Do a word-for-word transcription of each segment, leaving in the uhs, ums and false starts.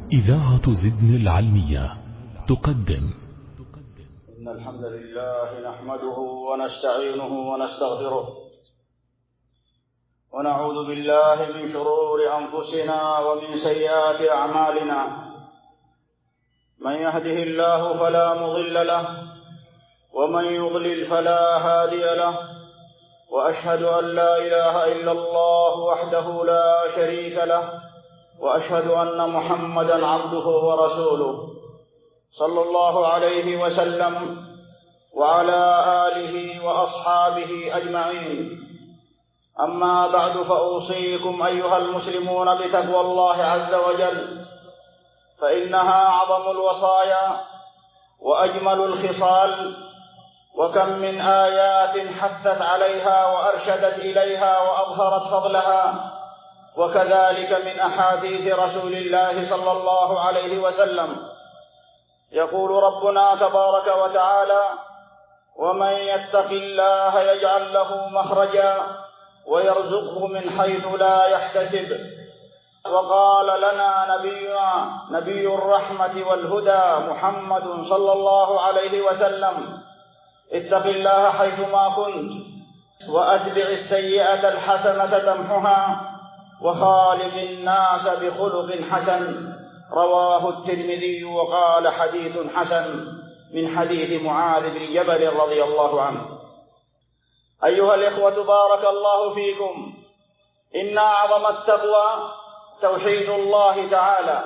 إذاعة زدن العلمية تقدم. إن الحمد لله نحمده ونستعينه ونستغفره ونعوذ بالله من شرور أنفسنا ومن سيئات أعمالنا. من يهده الله فلا مضل له ومن يضلل فلا هادي له، وأشهد أن لا إله إلا الله وحده لا شريك له، وأشهد أن محمدًا عبده ورسوله صلى الله عليه وسلم وعلى آله وأصحابه أجمعين. أما بعد، فأوصيكم أيها المسلمون بتقوى الله عز وجل، فإنها أعظم الوصايا وأجمل الخصال، وكم من آيات حثت عليها وأرشدت إليها وأظهرت فضلها، وكذلك من أحاديث رسول الله صلى الله عليه وسلم. يقول ربنا تبارك وتعالى: ومن يتق الله يجعل له مخرجا ويرزقه من حيث لا يحتسب. وقال لنا نبينا نبي الرحمة والهدى محمد صلى الله عليه وسلم: اتق الله حيثما كنت وأتبع السيئة الحسنة تمحها وخالق الناس بخلق حسن. رواه الترمذي وقال حديث حسن، من حديث معاذ بن جبل رضي الله عنه. أيها الإخوة، بارك الله فيكم. إن أعظم التقوى توحيد الله تعالى،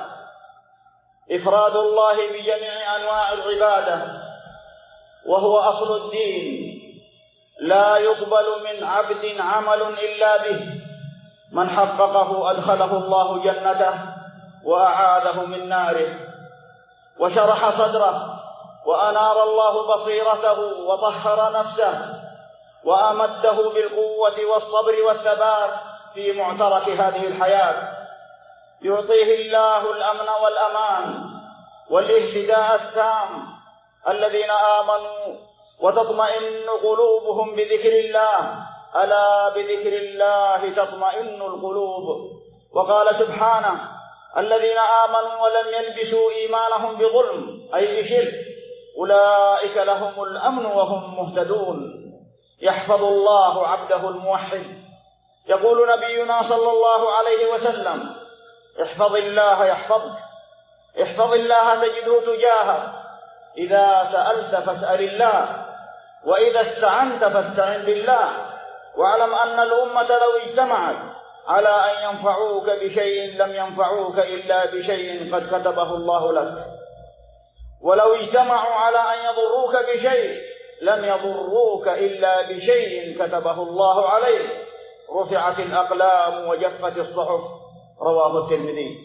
إفراد الله بجميع أنواع العبادة، وهو أصل الدين. لا يقبل من عبد عمل إلا به. من حققه أدخله الله جنته وأعاذه من ناره، وشرح صدره وأنار الله بصيرته وطهر نفسه وأمده بالقوة والصبر والثبات في معترك هذه الحياة. يعطيه الله الأمن والأمان والاهتداء التام. الذين آمنوا وتطمئن قلوبهم بذكر الله، ألا بذكر الله تطمئن القلوب. وقال سبحانه: الذين آمنوا ولم يلبسوا إيمانهم بظلم، أي بشرك، أولئك لهم الأمن وهم مهتدون. يحفظ الله عبده الموحد. يقول نبينا صلى الله عليه وسلم: احفظ الله يحفظك، احفظ الله تجده تجاهك، إذا سألت فاسأل الله، وإذا استعنت فاستعن بالله. واعلم أن الأمة لو اجتمعت على أن ينفعوك بشيء لم ينفعوك إلا بشيء قد كتبه الله لك، ولو اجتمعوا على أن يضروك بشيء لم يضروك إلا بشيء كتبه الله عليك. رفعت الأقلام وجفت الصحف. رواه الترمذي.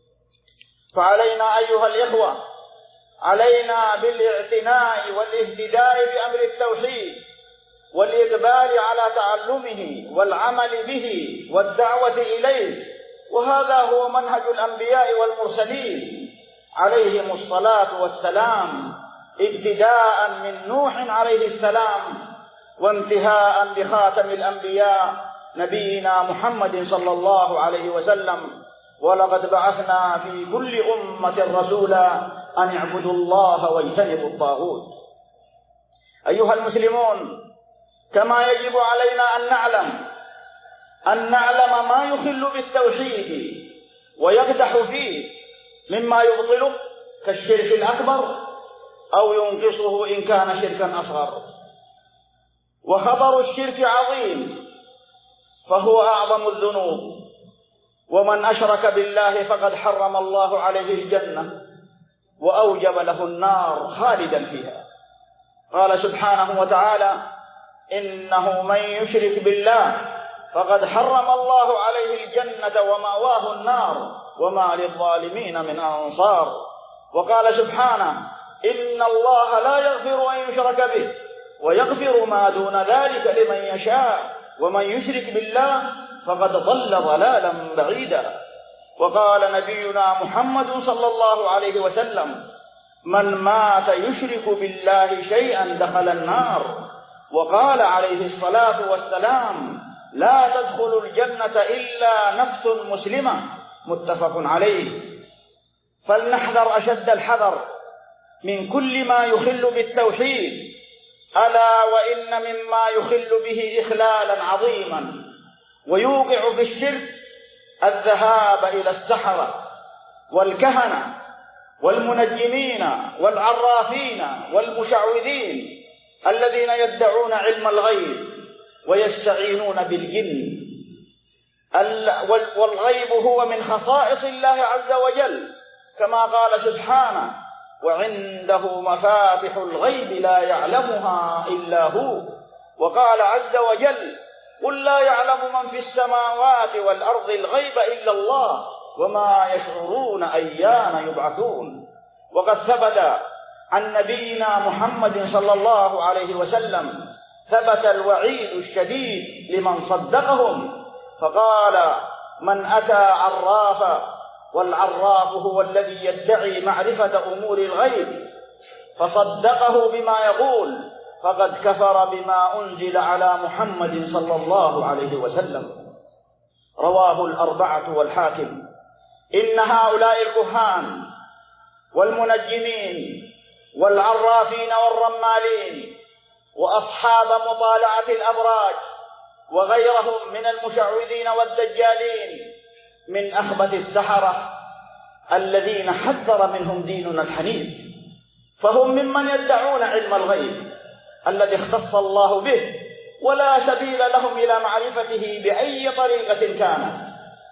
فعلينا أيها الإخوة، علينا بالاعتناء والاهتداء بأمر التوحيد والإقبال على تعلمه والعمل به والدعوة إليه. وهذا هو منهج الأنبياء والمرسلين عليهم الصلاة والسلام، ابتداء من نوح عليه السلام وانتهاء بخاتم الأنبياء نبينا محمد صلى الله عليه وسلم. ولقد بعثنا في كل أمة رسولا أن اعبدوا الله واجتنبوا الطاغوت. أيها المسلمون، كما يجب علينا أن نعلم أن نعلم ما يخل بالتوحيد ويقدح فيه مما يبطله كالشرك الأكبر أو ينقصه إن كان شركا أصغر. وخطر الشرك عظيم، فهو أعظم الذنوب، ومن أشرك بالله فقد حرم الله عليه الجنة وأوجب له النار خالدا فيها. قال سبحانه وتعالى: إنه من يشرك بالله فقد حرم الله عليه الجنة ومأواه النار وما للظالمين من أنصار. وقال سبحانه: إن الله لا يغفر أن يشرك به ويغفر ما دون ذلك لمن يشاء ومن يشرك بالله فقد ضل ضلالا بعيدا. وقال نبينا محمد صلى الله عليه وسلم: من مات يشرك بالله شيئا دخل النار. وقال عليه الصلاة والسلام: لا تدخل الجنة إلا نفس مسلمة. متفق عليه. فلنحذر أشد الحذر من كل ما يخل بالتوحيد، ألا وإن مما يخل به إخلالا عظيما ويوقع في الشرك الذهاب إلى السحرة والكهنة والمنجمين والعرافين والمشعوذين الذين يدعون علم الغيب ويستعينون بالجن. والغيب هو من خصائص الله عز وجل، كما قال سبحانه: وعنده مفاتح الغيب لا يعلمها إلا هو. وقال عز وجل: قل لا يعلم من في السماوات والأرض الغيب إلا الله وما يشعرون أيان يبعثون. وقد ثبت عن نبينا محمد صلى الله عليه وسلم ثبت الوعيد الشديد لمن صدقهم، فقال: من أتى عرافا، والعراف هو الذي يدعي معرفة أمور الغيب، فصدقه بما يقول فقد كفر بما أنزل على محمد صلى الله عليه وسلم. رواه الأربعة والحاكم. إن هؤلاء الكهان والمنجمين والعرافين والرمالين وأصحاب مطالعة الأبراج وغيرهم من المشعوذين والدجالين من أخبث السحرة الذين حذر منهم ديننا الحنيف، فهم ممن يدعون علم الغيب الذي اختص الله به، ولا سبيل لهم إلى معرفته بأي طريقة كانت.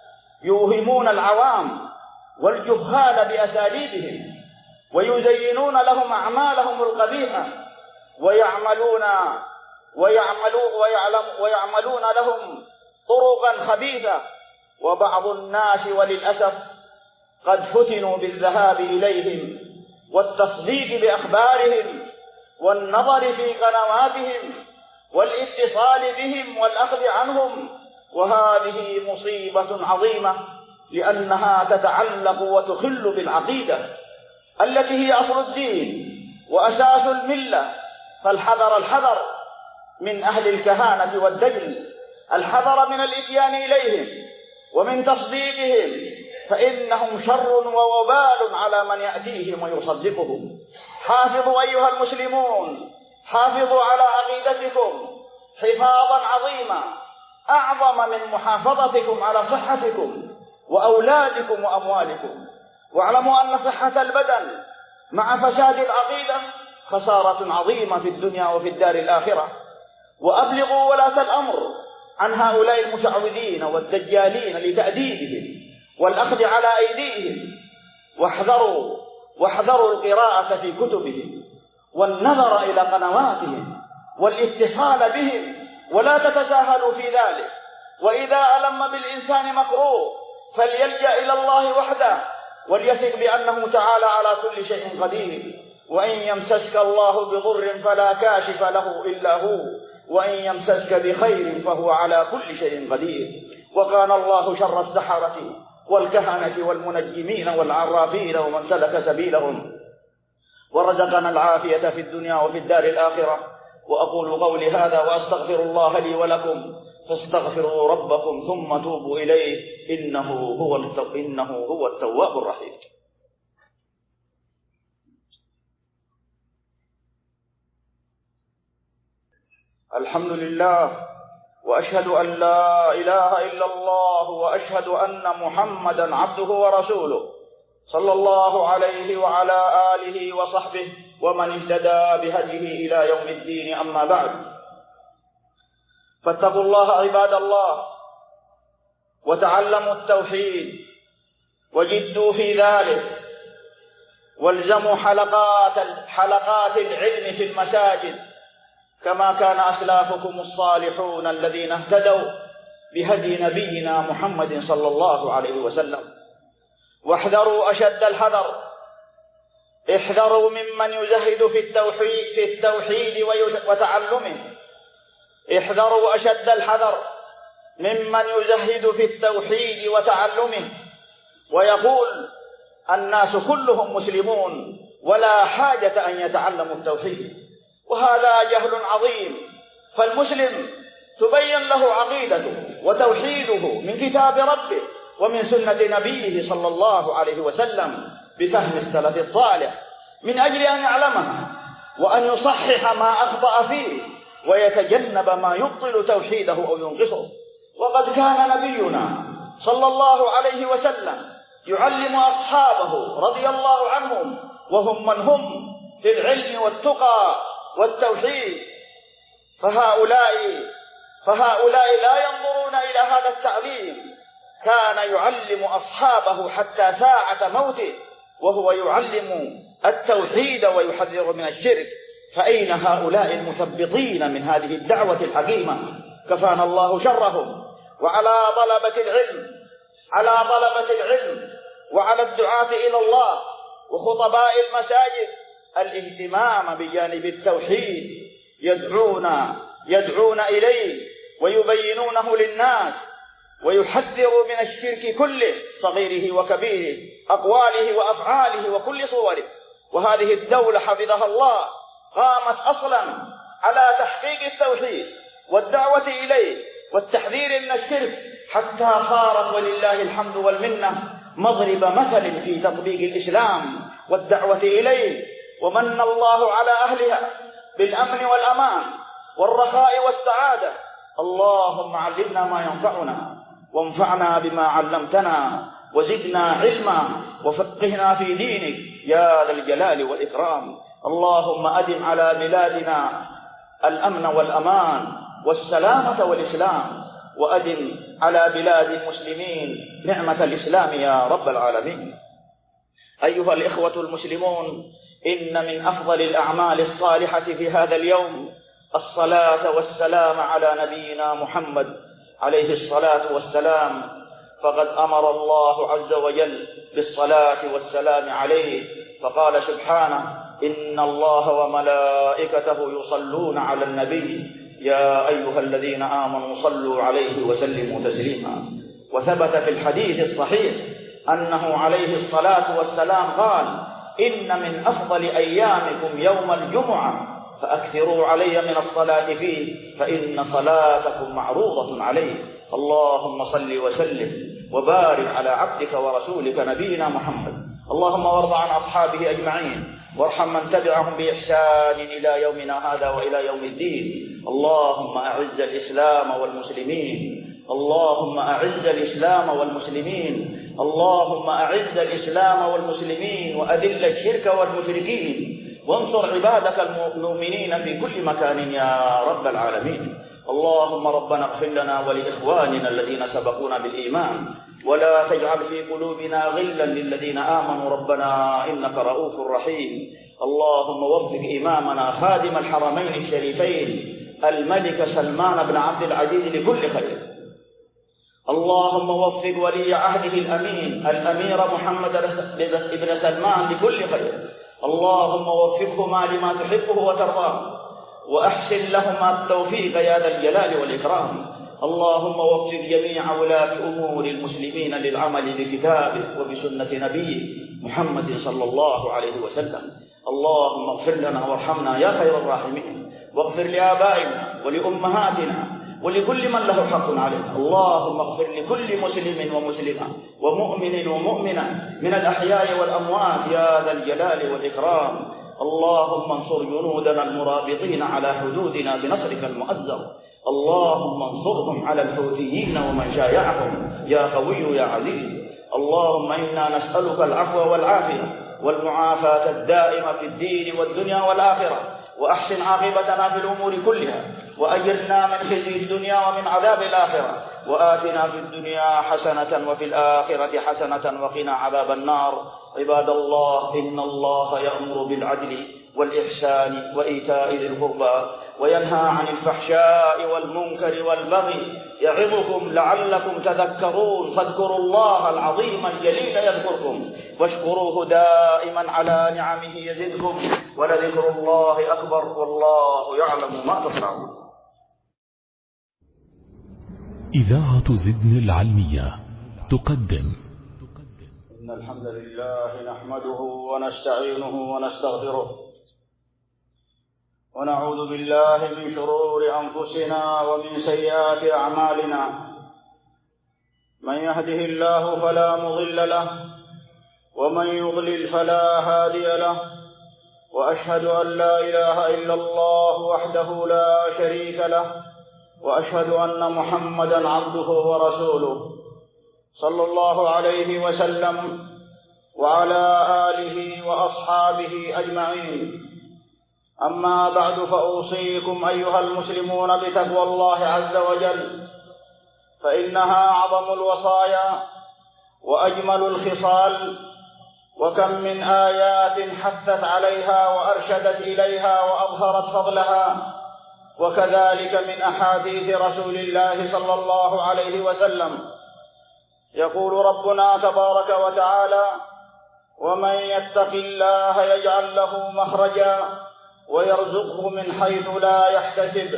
يوهمون العوام والجهال بأساليبهم، ويزينون لهم أعمالهم القبيحة، ويعملون ويعملون ويعلم ويعملون لهم طرقا خبيثة. وبعض الناس وللأسف قد فتنوا بالذهاب إليهم والتصديق بأخبارهم والنظر في قنواتهم والاتصال بهم والأخذ عنهم، وهذه مصيبة عظيمة، لأنها تتعلق وتخل بالعقيدة التي هي أصل الدين وأساس الملة. فالحذر الحذر من أهل الكهانة والدجل، الحذر من الإتيان إليهم ومن تصديقهم، فإنهم شر ووبال على من يأتيهم ويصدقهم. حافظوا أيها المسلمون، حافظوا على عقيدتكم حفاظا عظيما أعظم من محافظتكم على صحتكم وأولادكم وأموالكم. واعلموا أن صحة البدن مع فساد العقيدة خسارة عظيمة في الدنيا وفي الدار الآخرة. وأبلغوا ولاة الأمر عن هؤلاء المشعوذين والدجالين لتأديبهم والأخذ على أيديهم، واحذروا واحذروا القراءة في كتبهم والنظر إلى قنواتهم والاتصال بهم، ولا تتساهلوا في ذلك. وإذا ألم بالإنسان مكروه فليلجأ إلى الله وحده، وليثق بأنه تعالى على كل شيء قدير. وإن يمسسك الله بضر فلا كاشف له إلا هو، وإن يمسسك بخير فهو على كل شيء قدير. وكان الله شر السحرة والكهنة والمنجمين والعرافين ومن سلك سبيلهم، ورزقنا العافية في الدنيا وفي الدار الآخرة. وأقول قولي هذا وأستغفر الله لي ولكم، فاستغفروا ربكم ثم توبوا إليه، إنه هو التو... إنه هو التواب الرحيم. الحمد لله، وأشهد أن لا إله إلا الله، وأشهد أن محمدا عبده ورسوله، صلى الله عليه وعلى آله وصحبه ومن اهتدى بهديه إلى يوم الدين. أما بعد، فاتقوا الله عباد الله، وتعلموا التوحيد وجدوا في ذلك، والزموا حلقات حلقات العلم في المساجد كما كان أسلافكم الصالحون الذين اهتدوا بهدي نبينا محمد صلى الله عليه وسلم. واحذروا أشد الحذر، احذروا ممن يزهد في التوحيد في التوحيد وتعلمه، احذروا أشد الحذر ممن يزهد في التوحيد وتعلمه ويقول الناس كلهم مسلمون ولا حاجة أن يتعلموا التوحيد، وهذا جهل عظيم. فالمسلم تبين له عقيدته وتوحيده من كتاب ربه ومن سنة نبيه صلى الله عليه وسلم بفهم السلف الصالح من أجل أن يعلمها وأن يصحح ما أخطأ فيه ويتجنب ما يبطل توحيده أو ينقصه. وقد كان نبينا صلى الله عليه وسلم يعلم أصحابه رضي الله عنهم وهم من هم في العلم والتقى والتوحيد، فهؤلاء فهؤلاء لا ينظرون إلى هذا التعليم. كان يعلم أصحابه حتى ساعة موته وهو يعلم التوحيد ويحذر من الشرك، فأين هؤلاء المثبطين من هذه الدعوة الحكيمة؟ كفانا الله شرهم. وعلى طلبة العلم على طلبة العلم وعلى الدعاة إلى الله وخطباء المساجد الاهتمام بجانب التوحيد، يدعون يدعون إليه ويبينونه للناس ويحذروا من الشرك كله صغيره وكبيره، أقواله وأفعاله وكل صوره. وهذه الدولة حفظها الله قامت أصلا على تحقيق التوحيد والدعوة إليه والتحذير من الشرك، حتى صارت ولله الحمد والمنة مضرب مثل في تطبيق الإسلام والدعوة إليه. ومن الله على أهلها بالأمن والأمان والرخاء والسعادة. اللهم علمنا ما ينفعنا وانفعنا بما علمتنا وزدنا علما وفقهنا في دينك يا ذا الجلال والإكرام. اللهم أدم على بلادنا الأمن والأمان والسلامة والإسلام، وأدم على بلاد المسلمين نعمة الإسلام يا رب العالمين. أيها الإخوة المسلمون، إن من أفضل الأعمال الصالحة في هذا اليوم الصلاة والسلام على نبينا محمد عليه الصلاة والسلام، فقد أمر الله عز وجل بالصلاة والسلام عليه، فقال سبحانه: إن الله وملائكته يصلون على النبي يا أيها الذين آمنوا صلوا عليه وسلموا تسليما. وثبت في الحديث الصحيح أنه عليه الصلاة والسلام قال: إن من أفضل أيامكم يوم الجمعة فأكثروا علي من الصلاة فيه فإن صلاتكم معروضة عليه. اللهم صل وسلم وبارك على عبدك ورسولك نبينا محمد. اللهم وارض عن أصحابه أجمعين وارحم من تبعهم بإحسان إلى يومنا هذا وإلى يوم الدين. اللهم أعز الإسلام والمسلمين اللهم أعز الإسلام والمسلمين اللهم أعز الإسلام والمسلمين وأذل الشرك والمشركين، وانصر عبادك المؤمنين في كل مكان يا رب العالمين. اللهم ربنا اغفر لنا ولإخواننا الذين سبقونا بالإيمان، ولا تجعل في قلوبنا غلا للذين آمنوا ربنا إنك رؤوف رحيم. اللهم وفق إمامنا خادم الحرمين الشريفين الملك سلمان بن عبد العزيز لكل خير. اللهم وفق ولي عهده الأمين الأمير محمد بن سلمان لكل خير. اللهم وفقهما لما تحبه وترضاه وأحسن لهما التوفيق يا ذا الجلال والإكرام. اللهم وفق جميع ولاة أمور المسلمين للعمل بكتابه وبسنة نبيه محمد صلى الله عليه وسلم. اللهم اغفر لنا وارحمنا يا خير الراحمين، واغفر لآبائنا ولأمهاتنا ولكل من له حق علينا. اللهم اغفر لكل مسلم ومسلمة ومؤمن ومؤمنة من الأحياء والأموات يا ذا الجلال والإكرام. اللهم انصر جنودنا المرابطين على حدودنا بنصرك المؤزر. اللهم انصرهم على الحوثيين ومن شايعهم يا قوي يا عزيز. اللهم إنا نسألك العفو والعافية والمعافاة الدائمة في الدين والدنيا والآخرة، وأحسن عاقبتنا في الأمور كلها، وأجرنا من خزي الدنيا ومن عذاب الآخرة، وآتنا في الدنيا حسنة وفي الآخرة حسنة وقنا عذاب النار. عباد الله، إن الله يأمر بالعدل والإحسان وإيتاء ذي القربى وينهى عن الفحشاء والمنكر والبغي يعظكم لعلكم تذكرون. فاذكروا الله العظيم الجليل يذكركم واشكروه دائما على نعمه يزدكم، ولذكر الله أكبر والله يعلم ما تصنعون. إذاعة زدن العلمية تقدم. إن الحمد لله نحمده ونستعينه ونستغفره، ونعوذ بالله من شرور أنفسنا ومن سيئات أعمالنا. من يهده الله فلا مضل له، ومن يضلل فلا هادي له، وأشهد أن لا إله إلا الله وحده لا شريك له، وأشهد أن محمدا عبده ورسوله صلى الله عليه وسلم وعلى آله وأصحابه أجمعين. أما بعد، فأوصيكم أيها المسلمون بتقوى الله عز وجل، فإنها أعظم الوصايا وأجمل الخصال، وكم من آيات حثت عليها وأرشدت إليها وأظهرت فضلها، وكذلك من أحاديث رسول الله صلى الله عليه وسلم. يقول ربنا تبارك وتعالى: ومن يتق الله يجعل له مخرجا ويرزقه من حيث لا يحتسب.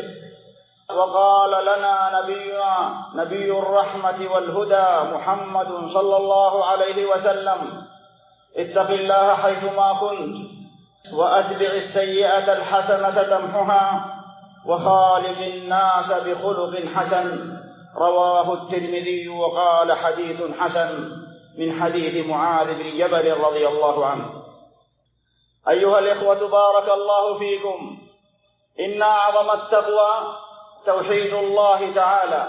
وقال لنا نبينا نبي الرحمة والهدى محمد صلى الله عليه وسلم: اتق الله حيثما كنت، وأتبع السيئة الحسنة تمحها، وخالق الناس بخلق حسن. رواه الترمذي وقال حديث حسن، من حديث معاذ بن جبل رضي الله عنه. أيها الإخوة، بارك الله فيكم، إن أعظم التقوى توحيد الله تعالى،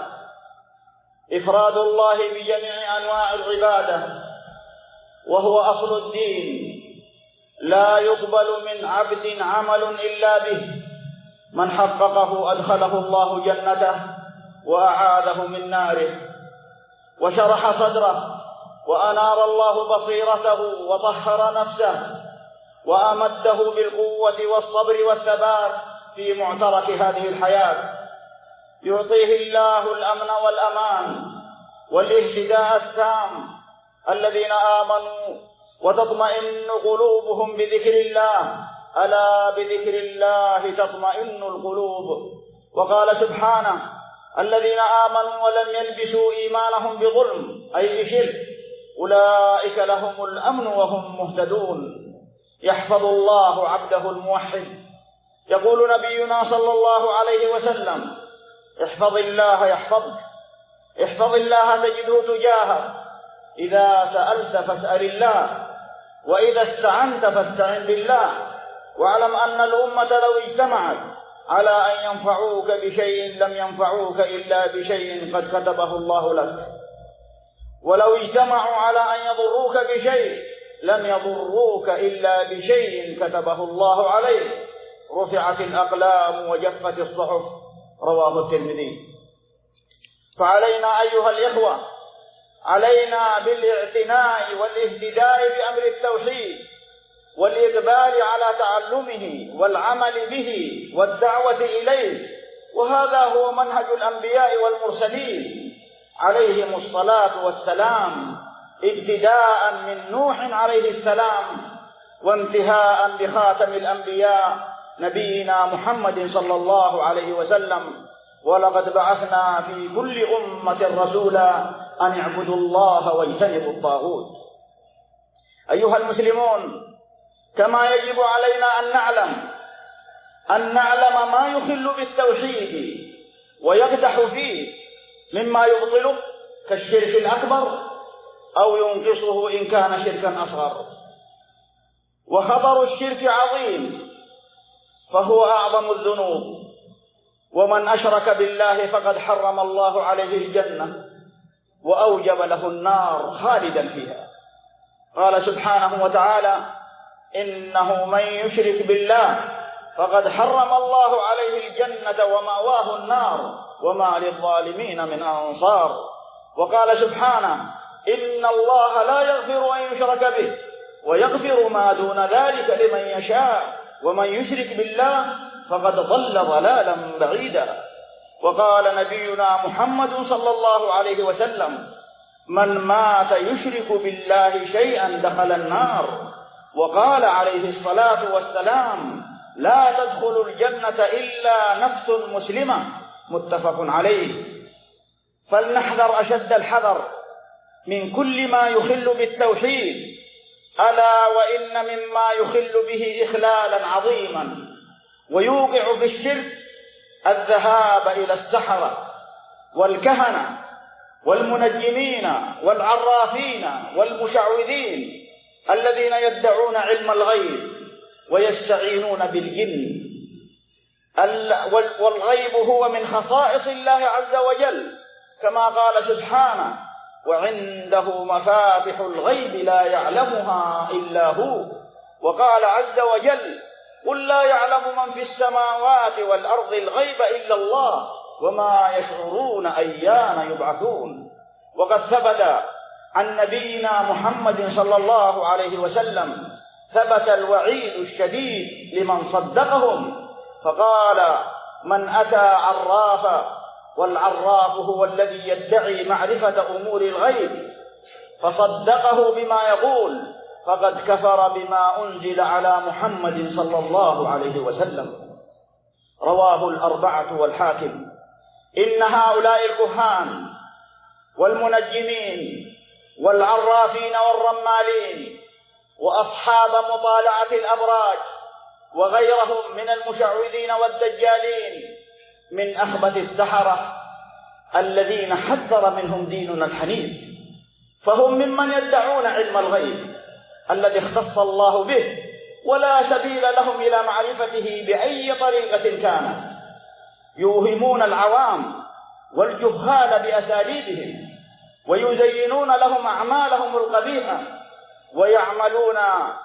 إفراد الله بجميع أنواع العبادة، وهو أصل الدين، لا يقبل من عبد عمل إلا به. من حققه أدخله الله جنته وأعاذه من ناره، وشرح صدره، وأنار الله بصيرته، وطهر نفسه، وأمده بالقوة والصبر والثبات في معترك هذه الحياة. يعطيه الله الأمن والأمان والاهتداء التام. الذين آمنوا وتطمئن قلوبهم بذكر الله، ألا بذكر الله تطمئن القلوب. وقال سبحانه: الذين آمنوا ولم يلبسوا إيمانهم بظلم، أي بشرك، أولئك لهم الأمن وهم مهتدون. يحفظ الله عبده الموحد. يقول نبينا صلى الله عليه وسلم: احفظ الله يحفظك، احفظ الله تجده تجاهك، إذا سألت فاسأل الله، وإذا استعنت فاستعن بالله. واعلم أن الأمة لو اجتمعت على أن ينفعوك بشيء لم ينفعوك إلا بشيء قد كتبه الله لك، ولو اجتمعوا على أن يضروك بشيء لم يضروك إلا بشيء كتبه الله عليك. رفعت الأقلام وجفت الصحف. رواه الترمذي. فعلينا أيها الإخوة، علينا بالاعتناء والاهتداء بأمر التوحيد، والإقبال على تعلمه والعمل به والدعوة إليه. وهذا هو منهج الأنبياء والمرسلين عليهم الصلاة والسلام، ابتداء من نوح عليه السلام، وانتهاء بخاتم الأنبياء نبينا محمد صلى الله عليه وسلم. ولقد بعثنا في كل أمة رسولا أن اعبدوا الله واجتنبوا الطاغوت. أيها المسلمون، كما يجب علينا أن نعلم أن نعلم ما يخل بالتوحيد ويقدح فيه مما يبطله كالشرك الأكبر أو ينقصه إن كان شركا أصغر. وخطر الشرك عظيم، فهو أعظم الذنوب، ومن أشرك بالله فقد حرم الله عليه الجنة وأوجب له النار خالدا فيها. قال سبحانه وتعالى: إنه من يشرك بالله فقد حرم الله عليه الجنة ومأواه النار وما للظالمين من أنصار. وقال سبحانه: إن الله لا يغفر أن يشرك به ويغفر ما دون ذلك لمن يشاء ومن يشرك بالله فقد ضل ضلالا بعيدا. وقال نبينا محمد صلى الله عليه وسلم: من مات يشرك بالله شيئا دخل النار. وقال عليه الصلاة والسلام: لا تدخل الجنة إلا نفس مسلمة. متفق عليه. فلنحذر أشد الحذر من كل ما يخل بالتوحيد، ألا وإن مما يخل به إخلالا عظيما ويوقع في الشرك الذهاب إلى السحرة والكهنة والمنجمين والعرافين والمشعوذين الذين يدعون علم الغيب ويستعينون بالجن، والغيب هو من خصائص الله عز وجل، كما قال سبحانه: وعنده مفاتح الغيب لا يعلمها إلا هو. وقال عز وجل: قل لا يعلم من في السماوات والأرض الغيب إلا الله وما يشعرون أيان يبعثون. وقد ثبت عن نبينا محمد صلى الله عليه وسلم ثبت الوعيد الشديد لمن صدقهم، فقال: من أتى عرافا، والعراف هو الذي يدعي معرفة أمور الغيب، فصدقه بما يقول فقد كفر بما أنزل على محمد صلى الله عليه وسلم. رواه الأربعة والحاكم. إن هؤلاء الكهان والمنجمين والعرافين والرمالين وأصحاب مطالعة الأبراج وغيرهم من المشعوذين والدجالين من أخبث السحرة الذين حذر منهم ديننا الحنيف، فهم ممن يدعون علم الغيب الذي اختص الله به، ولا سبيل لهم إلى معرفته بأي طريقة كانت. يوهمون العوام والجهال بأساليبهم، ويزينون لهم أعمالهم القبيحة، ويعملون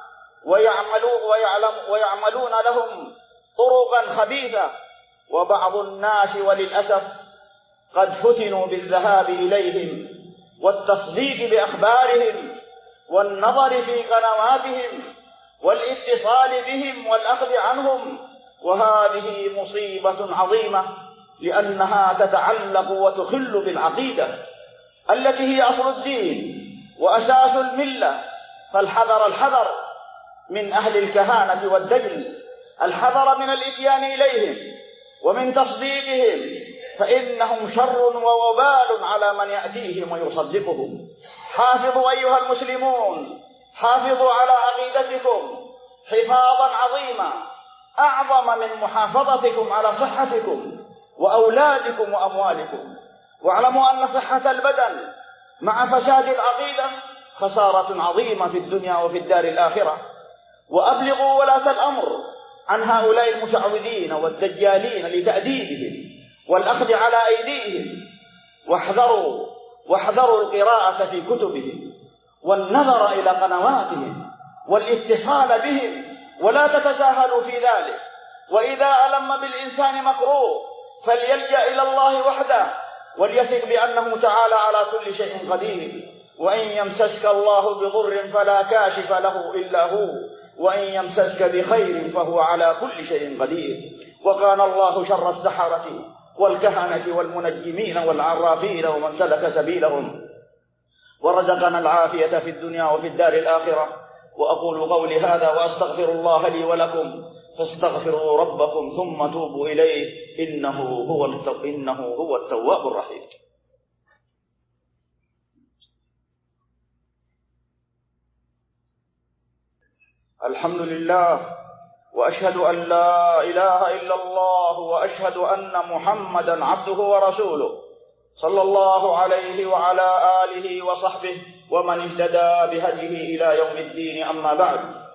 ويعملون ويعلم ويعملون لهم طرقا خبيثة. وبعض الناس وللأسف قد فتنوا بالذهاب إليهم والتصديق بأخبارهم والنظر في قنواتهم والاتصال بهم والأخذ عنهم، وهذه مصيبة عظيمة، لأنها تتعلق وتخل بالعقيدة التي هي أصل الدين وأساس الملة. فالحذر الحذر من أهل الكهانة والدجل، الحذر من الإتيان إليهم ومن تصديقهم، فإنهم شر ووبال على من يأتيهم ويصدقهم. حافظوا أيها المسلمون، حافظوا على عقيدتكم حفاظا عظيما أعظم من محافظتكم على صحتكم وأولادكم وأموالكم. واعلموا أن صحة البدن مع فساد العقيدة خسارة عظيمة في الدنيا وفي الدار الآخرة. وأبلغوا ولاة الأمر عن هؤلاء المشعوذين والدجالين لتأديبهم والأخذ على أيديهم، واحذروا واحذروا القراءة في كتبهم والنظر إلى قنواتهم والاتصال بهم، ولا تتساهلوا في ذلك. وإذا ألم بالإنسان مكروه فليلجأ إلى الله وحده، وليثق بأنه تعالى على كل شيء قدير. وإن يمسسك الله بضر فلا كاشف له إلا هو، وإن يمسسك بخير فهو على كل شيء قدير. وكان الله شر السحرة والكهنة والمنجمين والعرافين ومن سلك سبيلهم، ورزقنا العافية في الدنيا وفي الدار الآخرة. وأقول قولي هذا وأستغفر الله لي ولكم، فاستغفروا ربكم ثم توبوا إليه، إنه هو التو... إنه هو التواب الرحيم. الحمد لله، وأشهد أن لا إله إلا الله، وأشهد أن محمدا عبده ورسوله، صلى الله عليه وعلى آله وصحبه ومن اهتدى بهديه إلى يوم الدين. أما بعد،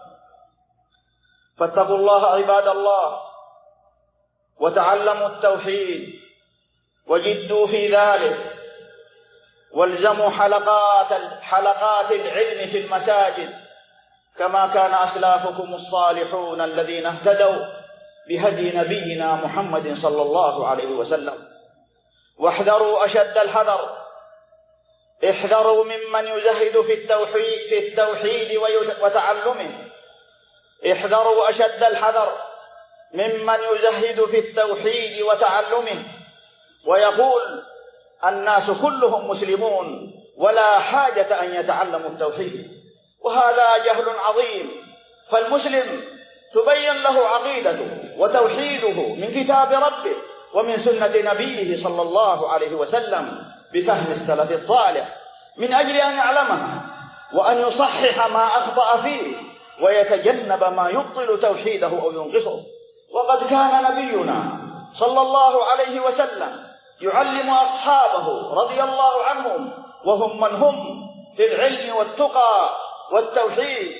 فاتقوا الله عباد الله، وتعلموا التوحيد وجدوا في ذلك، والزموا حلقات حلقات العلم في المساجد كما كان أسلافكم الصالحون الذين اهتدوا بهدي نبينا محمد صلى الله عليه وسلم. واحذروا أشد الحذر، احذروا ممن يزهد في التوحيد في التوحيد وتعلمه، احذروا أشد الحذر ممن يزهد في التوحيد وتعلمه ويقول الناس كلهم مسلمون ولا حاجة أن يتعلموا التوحيد، وهذا جهل عظيم. فالمسلم تبين له عقيدته وتوحيده من كتاب ربه ومن سنة نبيه صلى الله عليه وسلم بفهم السلف الصالح، من أجل أن يعلمها وأن يصحح ما أخطأ فيه ويتجنب ما يبطل توحيده أو ينقصه. وقد كان نبينا صلى الله عليه وسلم يعلم أصحابه رضي الله عنهم وهم من هم في العلم والتقى والتوحيد،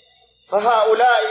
فهؤلاء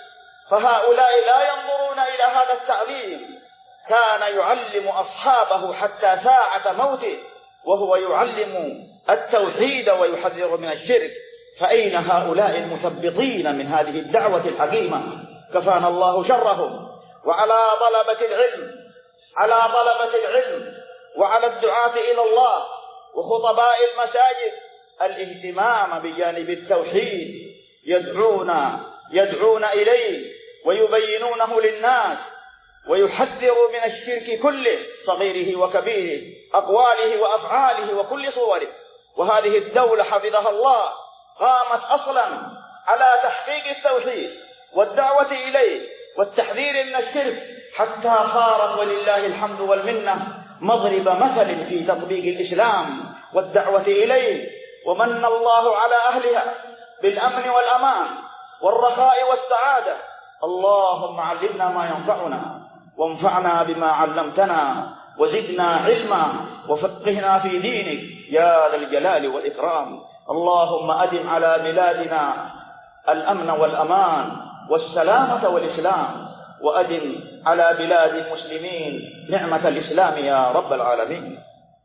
فهؤلاء لا ينظرون إلى هذا التعليم. كان يعلم أصحابه حتى ساعة موته وهو يعلم التوحيد ويحذر من الشرك. فأين هؤلاء المثبطين من هذه الدعوة الحكيمة؟ كفانا الله شرهم. وعلى طلبة العلم على طلبة العلم وعلى الدعاة إلى الله وخطباء المساجد الاهتمام بجانب التوحيد، يدعون يدعون إليه ويبينونه للناس، ويحذروا من الشرك كله صغيره وكبيره، أقواله وأفعاله وكل صوره. وهذه الدولة حفظها الله قامت أصلا على تحقيق التوحيد والدعوة إليه والتحذير من الشرك، حتى صارت ولله الحمد والمنة مضرب مثل في تطبيق الإسلام والدعوة إليه. ومن الله على أهلها بالأمن والأمان والرخاء والسعادة. اللهم علمنا ما ينفعنا وانفعنا بما علمتنا وزدنا علما وفقهنا في دينك يا ذا الجلال والإكرام. اللهم أدم على بلادنا الأمن والأمان والسلامة والإسلام، وأدم على بلاد المسلمين نعمة الإسلام يا رب العالمين.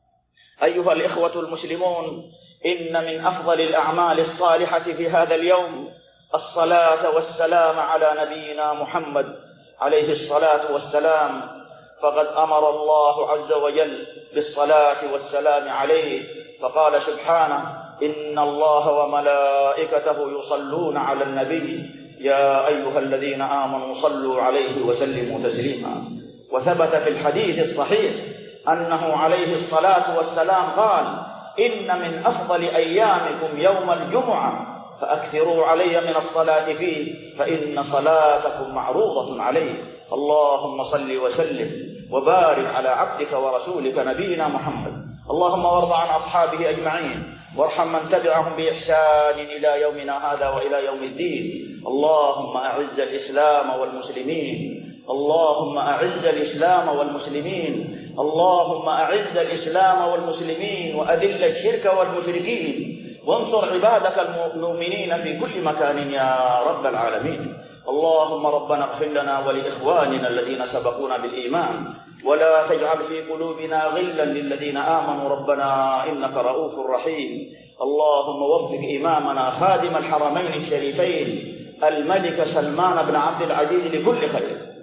أيها الإخوة المسلمون، إن من أفضل الأعمال الصالحة في هذا اليوم الصلاة والسلام على نبينا محمد عليه الصلاة والسلام. فقد أمر الله عز وجل بالصلاة والسلام عليه، فقال سبحانه: إن الله وملائكته يصلون على النبي يا أيها الذين آمنوا صلوا عليه وسلموا تسليما. وثبت في الحديث الصحيح أنه عليه الصلاة والسلام قال: إن من أفضل أيامكم يوم الجمعة فأكثروا علي من الصلاة فيه فإن صلاتكم معروضة عليه. اللهم صل وسلم وبارك على عبدك ورسولك نبينا محمد. اللهم وارض عن أصحابه أجمعين، وارحم من تبعهم بإحسان إلى يومنا هذا وإلى يوم الدين. اللهم أعز الإسلام والمسلمين اللهم أعز الإسلام والمسلمين اللهم أعز الإسلام والمسلمين وأذل الشرك والمشركين، وانصر عبادك المؤمنين في كل مكان يا رب العالمين. اللهم ربنا اغفر لنا ولإخواننا الذين سبقونا بالإيمان، ولا تجعل في قلوبنا غلا للذين آمنوا ربنا إنك رؤوف رحيم. اللهم وفق إمامنا خادم الحرمين الشريفين الملك سلمان بن عبد العزيز لكل خير.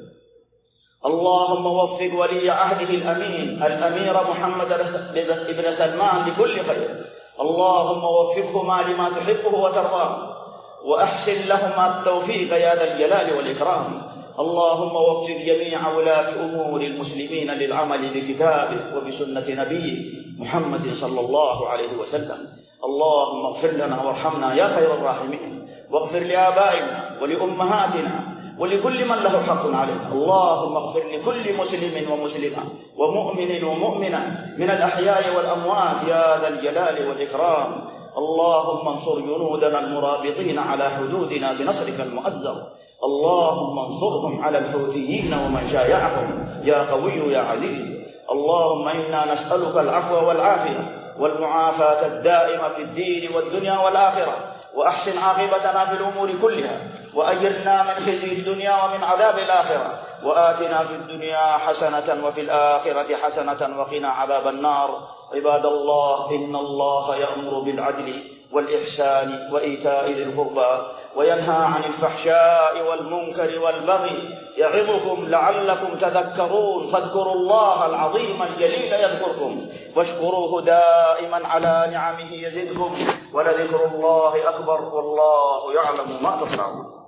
اللهم وفق ولي عهده الأمين الأمير محمد بن سلمان لكل خير. اللهم وفقهما لما تحبه وترضاه، وأحسن لهما التوفيق يا ذا الجلال والإكرام. اللهم وفق جميع ولاة أمور المسلمين للعمل بكتابه وبسنة نبيه محمد صلى الله عليه وسلم. اللهم اغفر لنا وارحمنا يا خير الراحمين، واغفر لآبائنا ولأمهاتنا ولكل من له حق علينا. اللهم اغفر لكل مسلم ومسلمة ومؤمن ومؤمنة من الأحياء والأموات يا ذا الجلال والإكرام. اللهم انصر جنودنا المرابطين على حدودنا بنصرك المؤزر. اللهم انصرهم على الحوثيين ومن شايعهم يا قوي يا عزيز. اللهم إنا نسألك العفو والعافية والمعافاة الدائمة في الدين والدنيا والآخرة، وأحسن عاقبتنا في الأمور كلها، وأجرنا من خزي الدنيا ومن عذاب الآخرة، وآتنا في الدنيا حسنة وفي الآخرة حسنة وقنا عذاب النار. عباد الله، إن الله يأمر بالعدل والإحسان وإيتاء ذي القربى وينهى عن الفحشاء والمنكر والبغي يعظكم لعلكم تذكرون. فاذكروا الله العظيم الجليل يذكركم، واشكروه دائما على نعمه يزدكم، ولذكر الله أكبر والله يعلم ما تصنعون.